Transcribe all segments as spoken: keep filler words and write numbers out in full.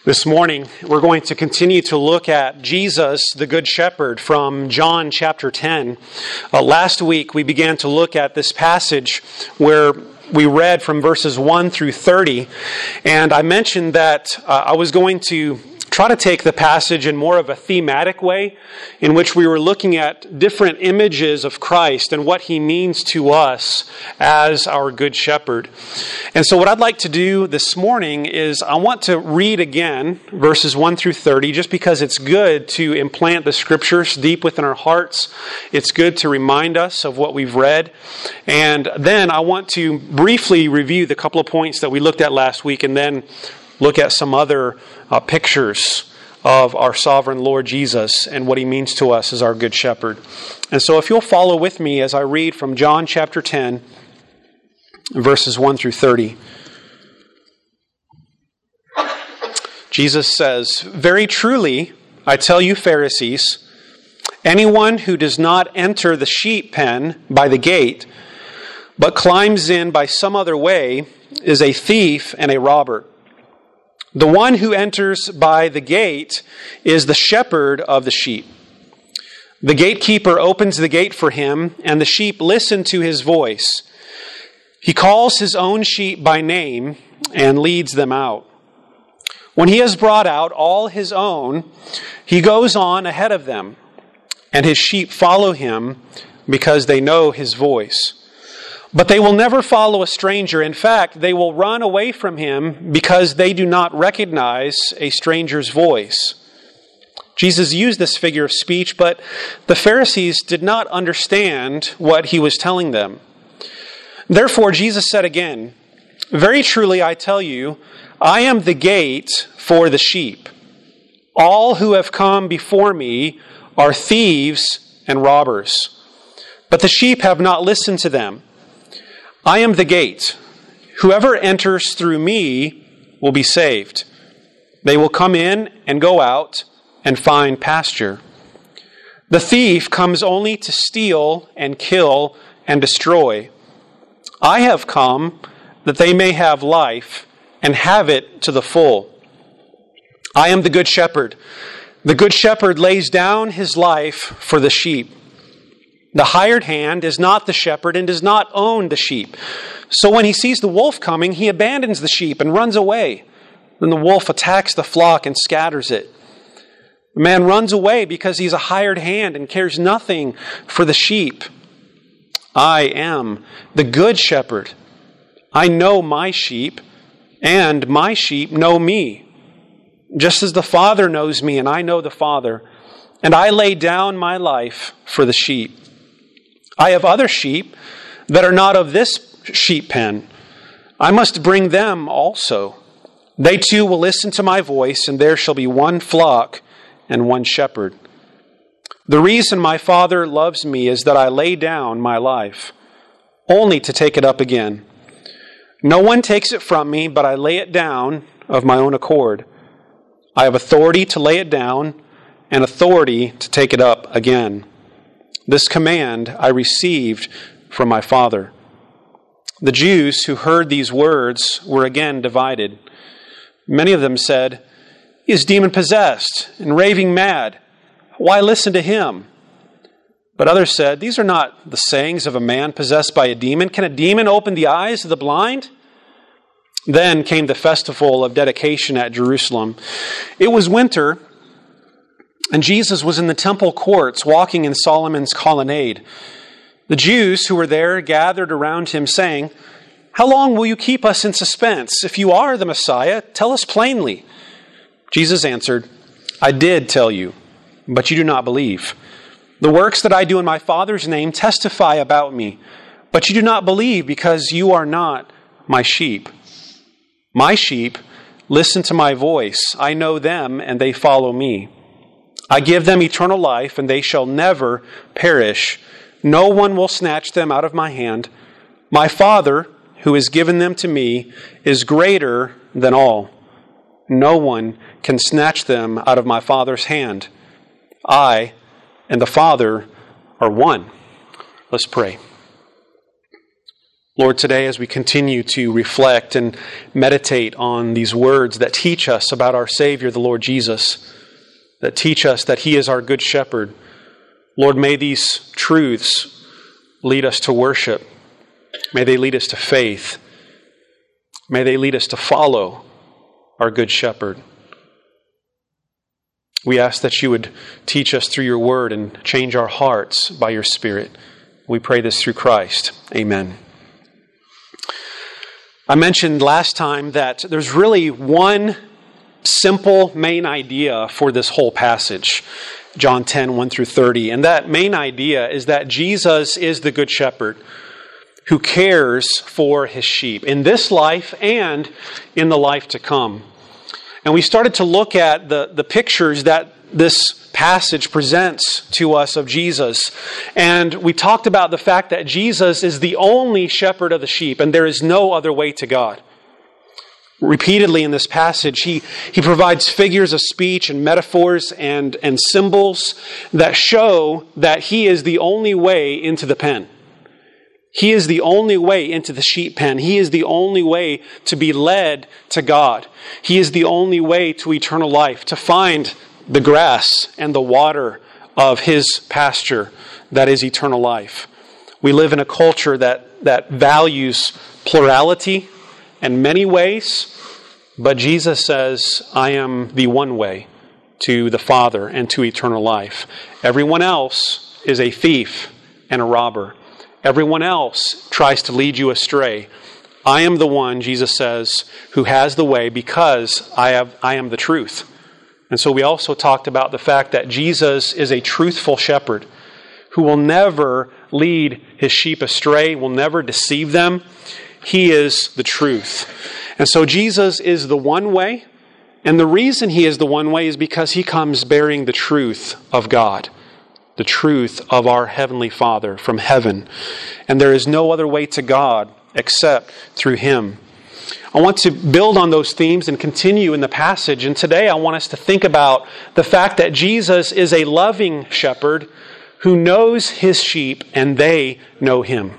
This morning, we're going to continue to look at Jesus, the Good Shepherd, from John chapter ten. Uh, last week, we began to look at this passage where we read from verses one through thirty, and I mentioned that uh, I was going to try to take the passage in more of a thematic way, in which we were looking at different images of Christ and what He means to us as our Good Shepherd. And so what I'd like to do this morning is I want to read again verses one through thirty, just because it's good to implant the Scriptures deep within our hearts. It's good to remind us of what we've read. And then I want to briefly review the couple of points that we looked at last week, and then look at some other uh, pictures of our sovereign Lord Jesus and what He means to us as our Good Shepherd. And so if you'll follow with me as I read from John chapter ten, verses one through thirty. Jesus says, "Very truly, I tell you, Pharisees, anyone who does not enter the sheep pen by the gate, but climbs in by some other way, is a thief and a robber. The one who enters by the gate is the shepherd of the sheep. The gatekeeper opens the gate for him, and the sheep listen to his voice. He calls his own sheep by name and leads them out. When he has brought out all his own, he goes on ahead of them, and his sheep follow him because they know his voice. But they will never follow a stranger. In fact, they will run away from him because they do not recognize a stranger's voice." Jesus used this figure of speech, but the Pharisees did not understand what he was telling them. Therefore, Jesus said again, "Very truly I tell you, I am the gate for the sheep. All who have come before me are thieves and robbers, but the sheep have not listened to them. I am the gate. Whoever enters through me will be saved. They will come in and go out and find pasture. The thief comes only to steal and kill and destroy. I have come that they may have life and have it to the full. I am the good shepherd. The good shepherd lays down his life for the sheep. The hired hand is not the shepherd and does not own the sheep. So when he sees the wolf coming, he abandons the sheep and runs away. Then the wolf attacks the flock and scatters it. The man runs away because he's a hired hand and cares nothing for the sheep. I am the good shepherd. I know my sheep, and my sheep know me. Just as the Father knows me, and I know the Father, and I lay down my life for the sheep. I have other sheep that are not of this sheep pen. I must bring them also. They too will listen to my voice, and there shall be one flock and one shepherd. The reason my Father loves me is that I lay down my life, only to take it up again. No one takes it from me, but I lay it down of my own accord. I have authority to lay it down and authority to take it up again. This command I received from my Father." The Jews who heard these words were again divided. Many of them said, "He is demon-possessed and raving mad. Why listen to him?" But others said, "These are not the sayings of a man possessed by a demon. Can a demon open the eyes of the blind?" Then came the festival of dedication at Jerusalem. It was winter, and Jesus was in the temple courts walking in Solomon's colonnade. The Jews who were there gathered around him saying, "How long will you keep us in suspense? If you are the Messiah, tell us plainly." Jesus answered, "I did tell you, but you do not believe. The works that I do in my Father's name testify about me, but you do not believe because you are not my sheep. My sheep listen to my voice. I know them and they follow me. I give them eternal life, and they shall never perish. No one will snatch them out of my hand. My Father, who has given them to me, is greater than all. No one can snatch them out of my Father's hand. I and the Father are one." Let's pray. Lord, today as we continue to reflect and meditate on these words that teach us about our Savior, the Lord Jesus, that teach us that He is our good shepherd, Lord, may these truths lead us to worship. May they lead us to faith. May they lead us to follow our good shepherd. We ask that you would teach us through your word and change our hearts by your Spirit. We pray this through Christ. Amen. I mentioned last time that there's really one simple main idea for this whole passage, John ten, one through thirty. And that main idea is that Jesus is the good shepherd who cares for his sheep in this life and in the life to come. And we started to look at the, the pictures that this passage presents to us of Jesus. And we talked about the fact that Jesus is the only shepherd of the sheep, and there is no other way to God. Repeatedly in this passage, he, he provides figures of speech and metaphors and, and symbols that show that he is the only way into the pen. He is the only way into the sheep pen. He is the only way to be led to God. He is the only way to eternal life, to find the grass and the water of His pasture that is eternal life. We live in a culture that, that values plurality in many ways, but Jesus says, I am the one way to the Father and to eternal life. Everyone else is a thief and a robber. Everyone else tries to lead you astray. I am the one, Jesus says, who has the way because I have I am the truth. And so we also talked about the fact that Jesus is a truthful shepherd who will never lead his sheep astray, will never deceive them. He is the truth. And so Jesus is the one way. And the reason he is the one way is because he comes bearing the truth of God, the truth of our Heavenly Father from heaven. And there is no other way to God except through him. I want to build on those themes and continue in the passage. And today I want us to think about the fact that Jesus is a loving shepherd who knows his sheep and they know him.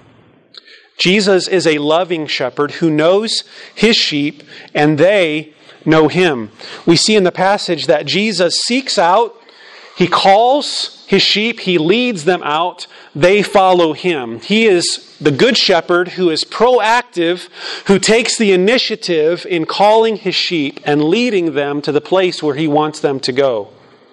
Jesus is a loving shepherd who knows his sheep and they know him. We see in the passage that Jesus seeks out, he calls his sheep, he leads them out, they follow him. He is the good shepherd who is proactive, who takes the initiative in calling his sheep and leading them to the place where he wants them to go.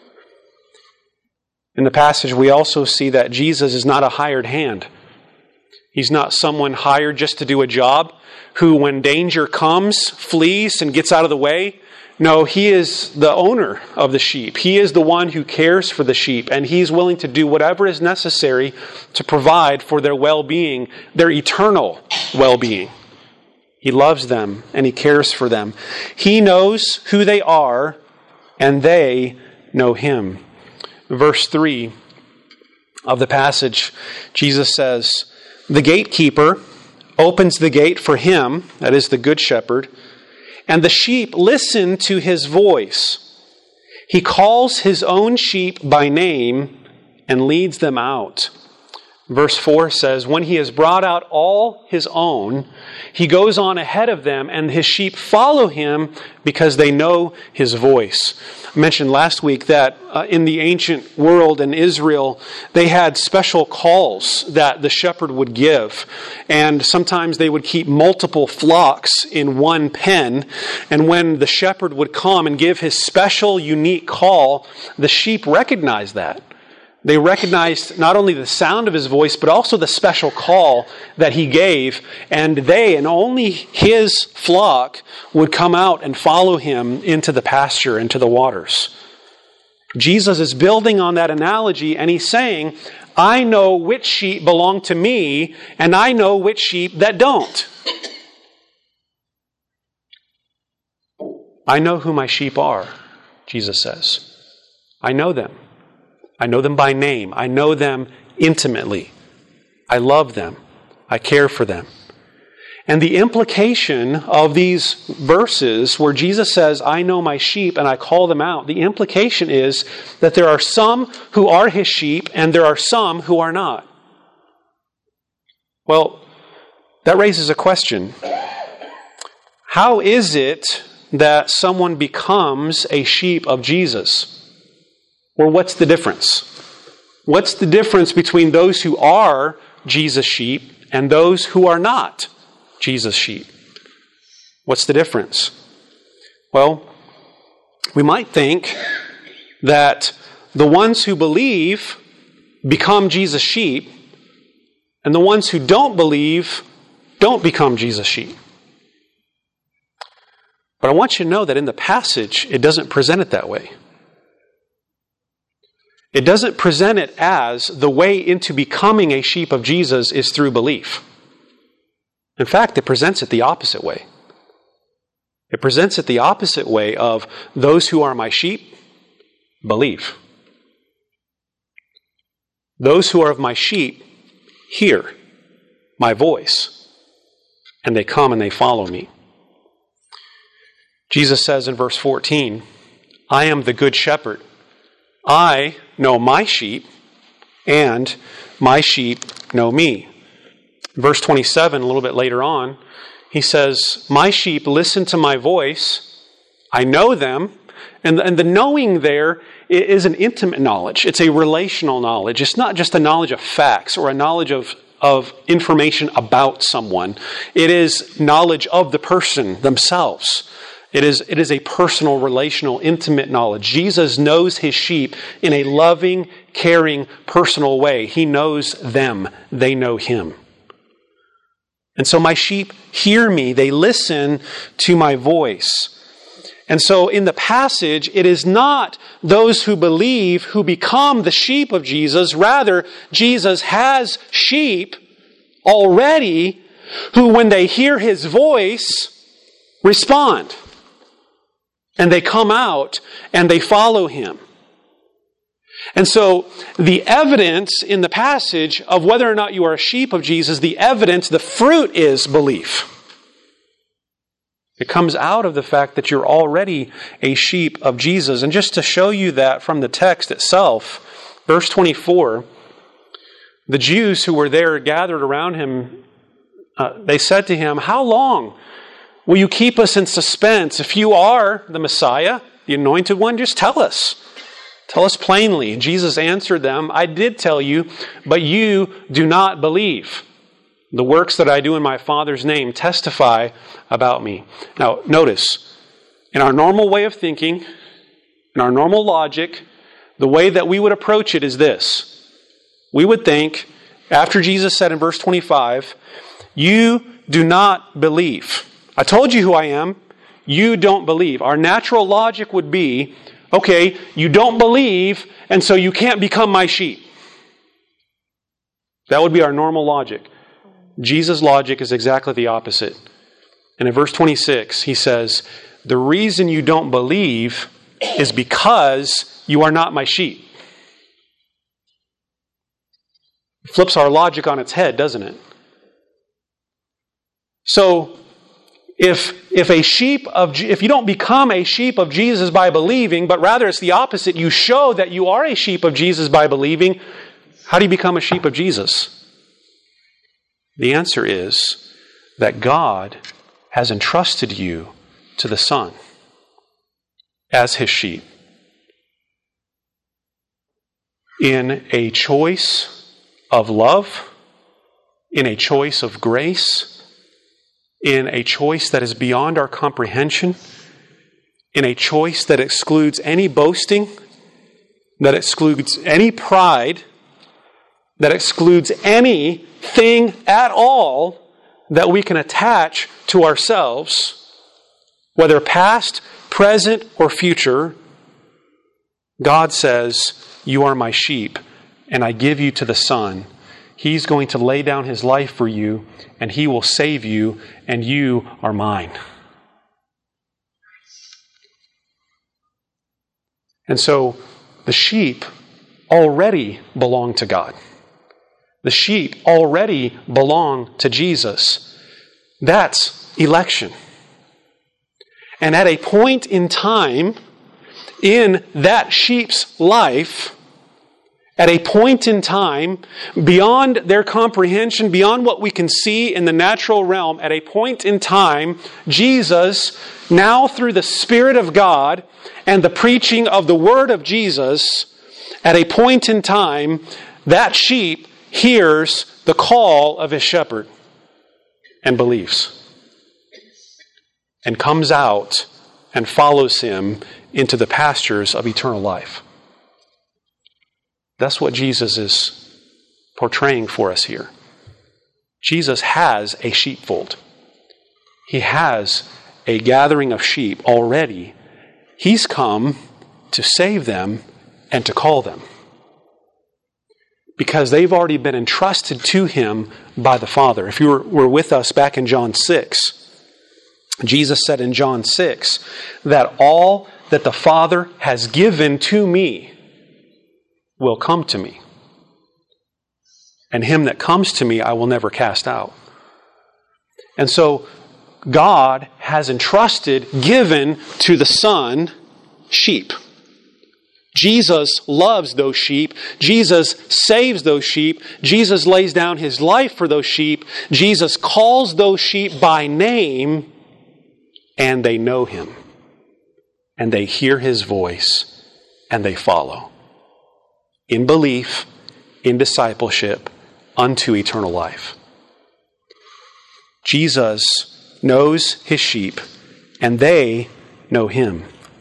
In the passage, we also see that Jesus is not a hired hand. He's not someone hired just to do a job, who when danger comes, flees and gets out of the way. No, he is the owner of the sheep. He is the one who cares for the sheep, and he's willing to do whatever is necessary to provide for their well-being, their eternal well-being. He loves them and he cares for them. He knows who they are, and they know him. Verse three of the passage, Jesus says, the gatekeeper opens the gate for him, that is the good shepherd, and the sheep listen to his voice. He calls his own sheep by name and leads them out. Verse four says, when he has brought out all his own, he goes on ahead of them, and his sheep follow him because they know his voice. I mentioned last week that uh, in the ancient world in Israel, they had special calls that the shepherd would give. And sometimes they would keep multiple flocks in one pen. And when the shepherd would come and give his special, unique call, the sheep recognized that. They recognized not only the sound of his voice, but also the special call that he gave. And they, and only his flock, would come out and follow him into the pasture, into the waters. Jesus is building on that analogy, and he's saying, I know which sheep belong to me, and I know which sheep that don't. I know who my sheep are, Jesus says. I know them. I know them by name. I know them intimately. I love them. I care for them. And the implication of these verses where Jesus says, I know my sheep and I call them out, the implication is that there are some who are his sheep and there are some who are not. Well, that raises a question. How is it that someone becomes a sheep of Jesus? Or what's the difference? What's the difference between those who are Jesus' sheep and those who are not Jesus' sheep? What's the difference? Well, we might think that the ones who believe become Jesus' sheep, and the ones who don't believe don't become Jesus' sheep. But I want you to know that in the passage, it doesn't present it that way. It doesn't present it as the way into becoming a sheep of Jesus is through belief. In fact, it presents it the opposite way. It presents it the opposite way of those who are my sheep, believe. Those who are of my sheep hear my voice, and they come and they follow me. Jesus says in verse fourteen, I am the good shepherd. I know my sheep, and my sheep know me. Verse twenty-seven, a little bit later on, he says, my sheep listen to my voice. I know them. And, and the knowing there is an intimate knowledge. It's a relational knowledge. It's not just a knowledge of facts or a knowledge of, of information about someone. It is knowledge of the person themselves. It is, it is a personal, relational, intimate knowledge. Jesus knows his sheep in a loving, caring, personal way. He knows them. They know him. And so my sheep hear me. They listen to my voice. And so in the passage, it is not those who believe who become the sheep of Jesus. Rather, Jesus has sheep already who, when they hear his voice, respond. And they come out and they follow him. And so the evidence in the passage of whether or not you are a sheep of Jesus, the evidence, the fruit is belief. It comes out of the fact that you're already a sheep of Jesus. And just to show you that from the text itself, verse twenty-four, the Jews who were there gathered around him, uh, they said to him, how long will you keep us in suspense? If you are the Messiah, the anointed one, just tell us. Tell us plainly. And Jesus answered them, I did tell you, but you do not believe. The works that I do in my Father's name testify about me. Now, notice, in our normal way of thinking, in our normal logic, the way that we would approach it is this. We would think, after Jesus said in verse twenty-five, you do not believe. I told you who I am. You don't believe. Our natural logic would be, okay, you don't believe, and so you can't become my sheep. That would be our normal logic. Jesus' logic is exactly the opposite. And in verse twenty-six, he says, the reason you don't believe is because you are not my sheep. It flips our logic on its head, doesn't it? So, If if a sheep of if you don't become a sheep of Jesus by believing, but rather it's the opposite, you show that you are a sheep of Jesus by believing, how do you become a sheep of Jesus? The answer is that God has entrusted you to the Son as his sheep in a choice of love, in a choice of grace, in a choice that is beyond our comprehension, in a choice that excludes any boasting, that excludes any pride, that excludes anything at all that we can attach to ourselves, whether past, present, or future. God says, you are my sheep, and I give you to the Son. He's going to lay down his life for you, and he will save you, and you are mine. And so the sheep already belong to God. The sheep already belong to Jesus. That's election. And at a point in time in that sheep's life, At a point in time, beyond their comprehension, beyond what we can see in the natural realm, at a point in time, Jesus, now through the Spirit of God and the preaching of the Word of Jesus, at a point in time, that sheep hears the call of his shepherd and believes, and comes out and follows him into the pastures of eternal life. That's what Jesus is portraying for us here. Jesus has a sheepfold. He has a gathering of sheep already. He's come to save them and to call them, because they've already been entrusted to him by the Father. If you were, were with us back in John six, Jesus said in John six that all that the Father has given to me will come to me, and him that comes to me I will never cast out. And so God has entrusted, given to the Son, sheep. Jesus loves those sheep. Jesus saves those sheep. Jesus lays down his life for those sheep. Jesus calls those sheep by name, and they know him, and they hear his voice, and they follow in belief, in discipleship, unto eternal life. Jesus knows his sheep, and they know him.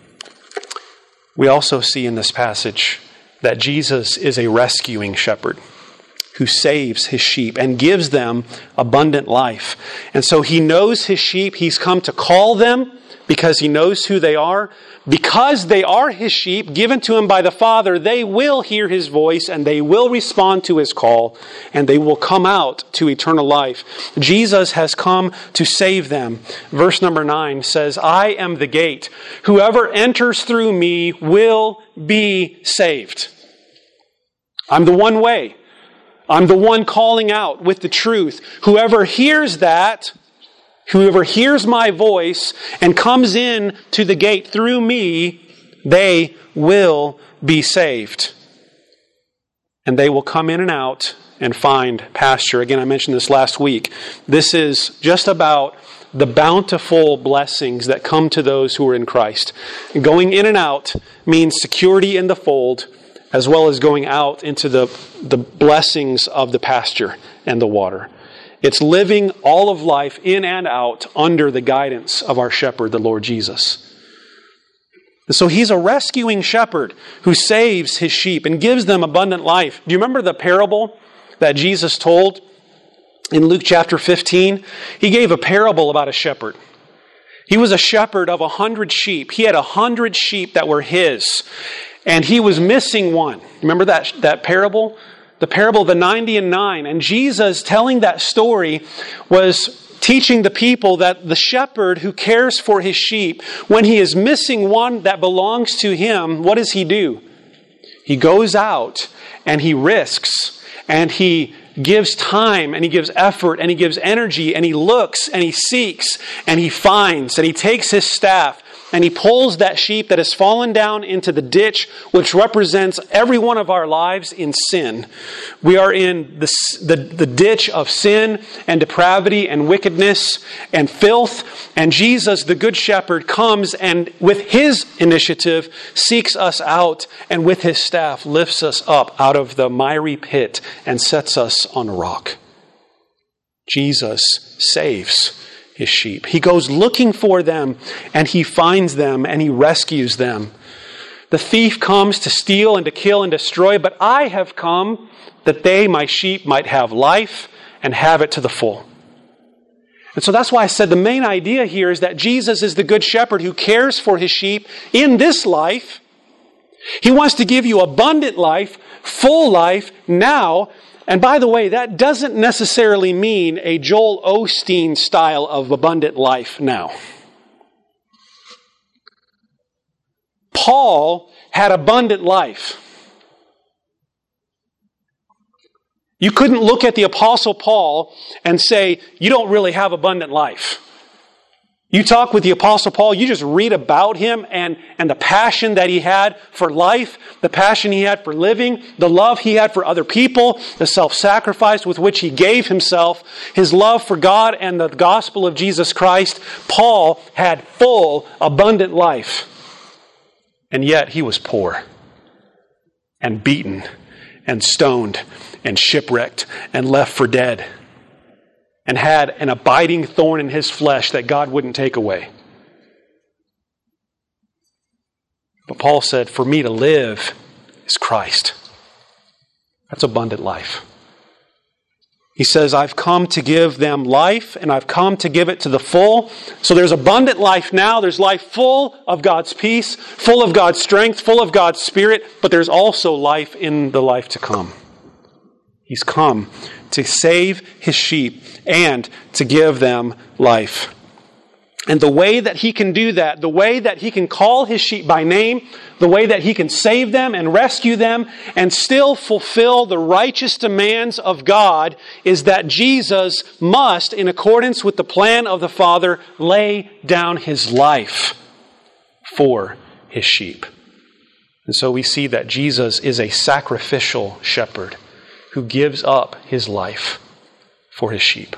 We also see in this passage that Jesus is a rescuing shepherd who saves his sheep and gives them abundant life. And so he knows his sheep. He's come to call them because he knows who they are. Because they are his sheep, given to him by the Father, they will hear his voice and they will respond to his call, and they will come out to eternal life. Jesus has come to save them. Verse number nine says, I am the gate. Whoever enters through me will be saved. I'm the one way. I'm the one calling out with the truth. Whoever hears that, whoever hears my voice and comes in to the gate through me, they will be saved. And they will come in and out and find pasture. Again, I mentioned this last week. This is just about the bountiful blessings that come to those who are in Christ. And going in and out means security in the fold, as well as going out into the, the blessings of the pasture and the water. It's living all of life in and out under the guidance of our shepherd, the Lord Jesus. And so he's a rescuing shepherd who saves his sheep and gives them abundant life. Do you remember the parable that Jesus told in Luke chapter fifteen? He gave a parable about a shepherd. He was a shepherd of a hundred sheep. He had a hundred sheep that were his, and he was missing one. Remember that, that parable? The parable of the ninety and nine. And Jesus, telling that story, was teaching the people that the shepherd who cares for his sheep, when he is missing one that belongs to him, what does he do? He goes out and he risks and he gives time and he gives effort and he gives energy and he looks and he seeks and he finds and he takes his staff and he pulls that sheep that has fallen down into the ditch, which represents every one of our lives in sin. We are in the, the, the ditch of sin and depravity and wickedness and filth. And Jesus, the Good Shepherd, comes and with his initiative seeks us out, and with his staff lifts us up out of the miry pit and sets us on a rock. Jesus saves his sheep. He goes looking for them, and he finds them, and he rescues them. The thief comes to steal and to kill and destroy, but I have come that they, my sheep, might have life and have it to the full. And so that's why I said the main idea here is that Jesus is the Good Shepherd who cares for his sheep in this life. He wants to give you abundant life, full life now. And by the way, that doesn't necessarily mean a Joel Osteen style of abundant life now. Paul had abundant life. You couldn't look at the Apostle Paul and say, you don't really have abundant life. You talk with the Apostle Paul, you just read about him and, and the passion that he had for life, the passion he had for living, the love he had for other people, the self-sacrifice with which he gave himself, his love for God and the gospel of Jesus Christ. Paul had full, abundant life. And yet he was poor and beaten and stoned and shipwrecked and left for dead, and had an abiding thorn in his flesh that God wouldn't take away. But Paul said, for me to live is Christ. That's abundant life. He says, I've come to give them life, and I've come to give it to the full. So there's abundant life now. There's life full of God's peace, full of God's strength, full of God's Spirit, but there's also life in the life to come. He's come to save his sheep and to give them life. And the way that he can do that, the way that he can call his sheep by name, the way that he can save them and rescue them and still fulfill the righteous demands of God, is that Jesus must, in accordance with the plan of the Father, lay down his life for his sheep. And so we see that Jesus is a sacrificial shepherd who gives up his life for his sheep.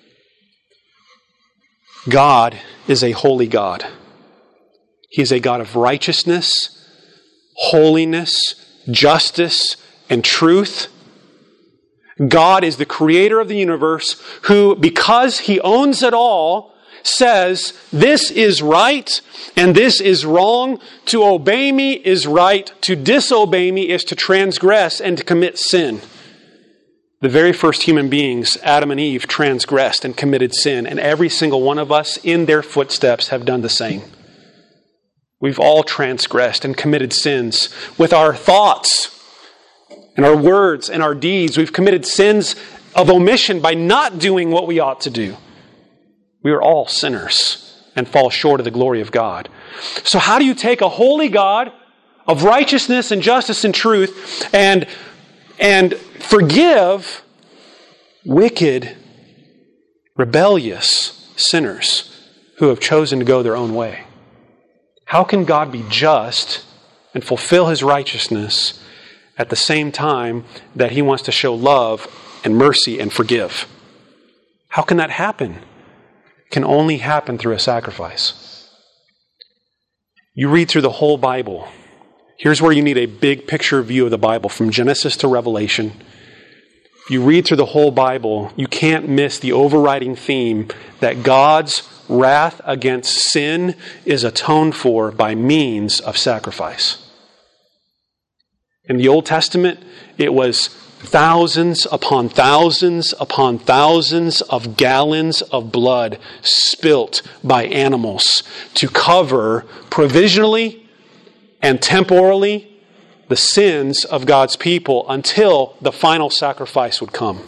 God is a holy God. He is a God of righteousness, holiness, justice, and truth. God is the creator of the universe who, because he owns it all, says, this is right and this is wrong. To obey me is right. To disobey me is to transgress and to commit sin. The very first human beings, Adam and Eve, transgressed and committed sin, and every single one of us in their footsteps have done the same. We've all transgressed and committed sins with our thoughts and our words and our deeds. We've committed sins of omission by not doing what we ought to do. We are all sinners and fall short of the glory of God. So how do you take a holy God of righteousness and justice and truth and And forgive wicked, rebellious sinners who have chosen to go their own way? How can God be just and fulfill his righteousness at the same time that he wants to show love and mercy and forgive? How can that happen? It can only happen through a sacrifice. You read through the whole Bible. Here's where you need a big picture view of the Bible, from Genesis to Revelation. If you read through the whole Bible, you can't miss the overriding theme that God's wrath against sin is atoned for by means of sacrifice. In the Old Testament, it was thousands upon thousands upon thousands of gallons of blood spilt by animals to cover provisionally and temporally the sins of God's people until the final sacrifice would come.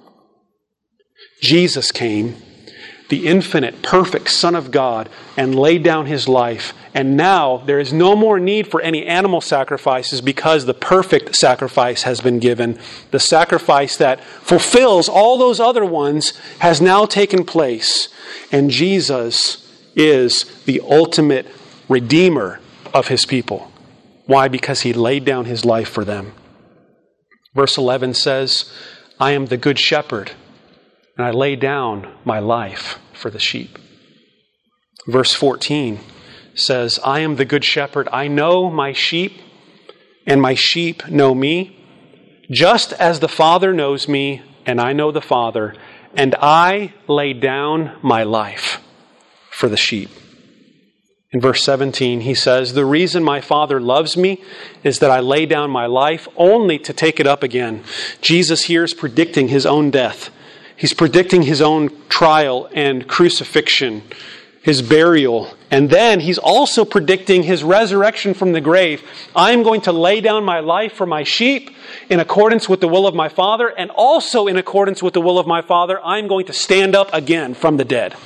Jesus came, the infinite, perfect Son of God, and laid down his life. And now there is no more need for any animal sacrifices because the perfect sacrifice has been given. The sacrifice that fulfills all those other ones has now taken place. And Jesus is the ultimate Redeemer of his people. Why? Because he laid down his life for them. Verse eleven says, I am the good shepherd, and I lay down my life for the sheep. Verse fourteen says, I am the good shepherd. I know my sheep, and my sheep know me, just as the Father knows me, and I know the Father, and I lay down my life for the sheep. In verse seventeen, he says, the reason my Father loves me is that I lay down my life only to take it up again. Jesus here is predicting his own death. He's predicting his own trial and crucifixion, his burial, and then he's also predicting his resurrection from the grave. I'm going to lay down my life for my sheep in accordance with the will of my Father, and also in accordance with the will of my Father, I'm going to stand up again from the dead.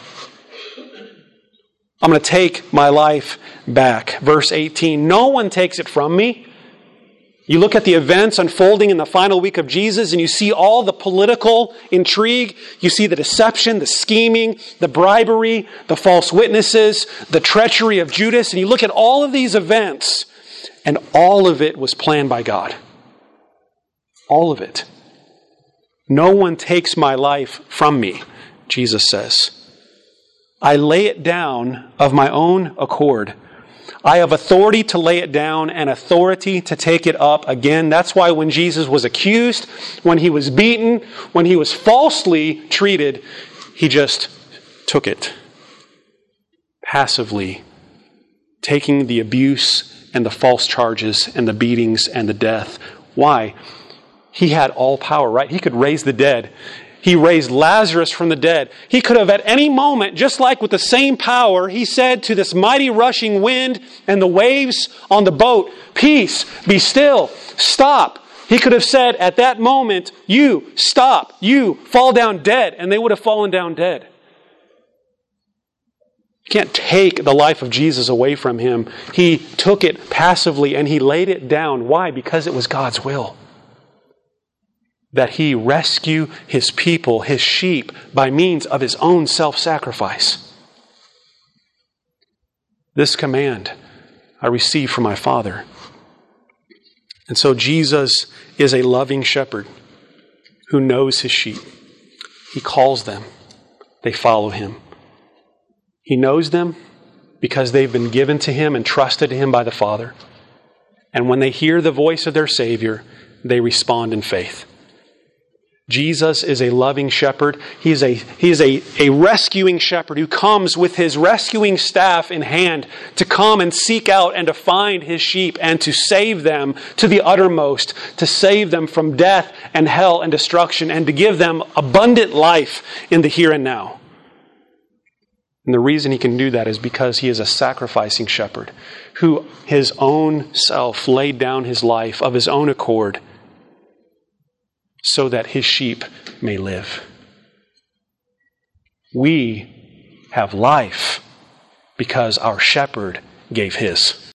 I'm going to take my life back. Verse eighteen, no one takes it from me. You look at the events unfolding in the final week of Jesus and you see all the political intrigue. You see the deception, the scheming, the bribery, the false witnesses, the treachery of Judas. And you look at all of these events and all of it was planned by God. All of it. No one takes my life from me, Jesus says. I lay it down of my own accord. I have authority to lay it down and authority to take it up again. That's why when Jesus was accused, when he was beaten, when he was falsely treated, he just took it passively, taking the abuse and the false charges and the beatings and the death. Why? He had all power, right? He could raise the dead. He raised Lazarus from the dead. He could have at any moment, just like with the same power, he said to this mighty rushing wind and the waves on the boat, "Peace, be still, stop." He could have said at that moment, "You, stop, you, fall down dead," and they would have fallen down dead. You can't take the life of Jesus away from him. He took it passively and he laid it down. Why? Because it was God's will that he rescue his people, his sheep, by means of his own self-sacrifice. This command I received from my Father. And so Jesus is a loving shepherd who knows his sheep. He calls them. They follow him. He knows them because they've been given to him and trusted to him by the Father. And when they hear the voice of their Savior, they respond in faith. Jesus is a loving shepherd. He is a, he is a, a rescuing shepherd who comes with his rescuing staff in hand to come and seek out and to find his sheep and to save them to the uttermost, to save them from death and hell and destruction and to give them abundant life in the here and now. And the reason he can do that is because he is a sacrificing shepherd who his own self laid down his life of his own accord so that his sheep may live. We have life because our shepherd gave his.